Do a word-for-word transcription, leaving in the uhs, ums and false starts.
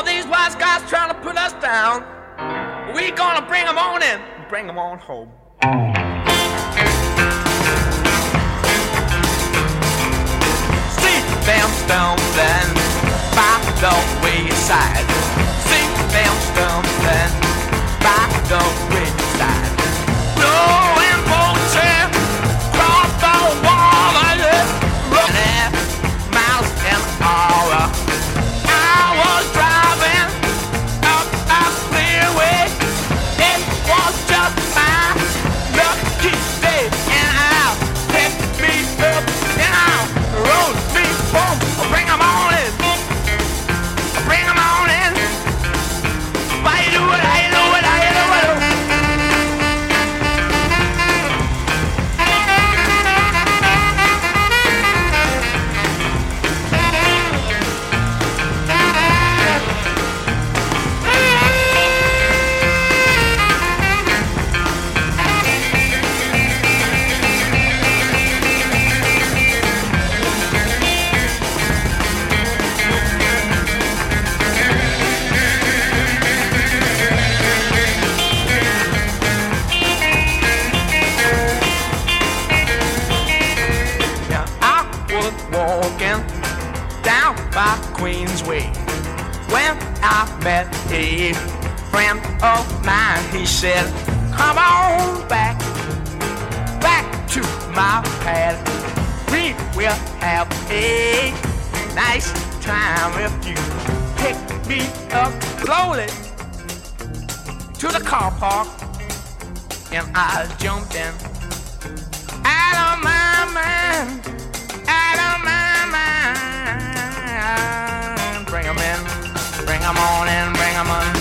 these wise guys trying to put us down. We gonna bring them on in, bring them on home. See them stumbling by the wayside. See them stumbling by the wayside. Blowing bullshit across the water, running miles an hour. I was driving up a freeway. It was just my lucky day, and I picked me up and I rode me home. Bring 'em on in, bring 'em on in. Why you do it? How you do it? How you do it? Walking down by Queensway when I met a friend of mine. He said, come on back, back to my pad. We will have a nice time if you pick me up slowly to the car park. And I jumped in out of my mind, out of my mind. Bring 'em in, bring 'em on in, bring 'em on.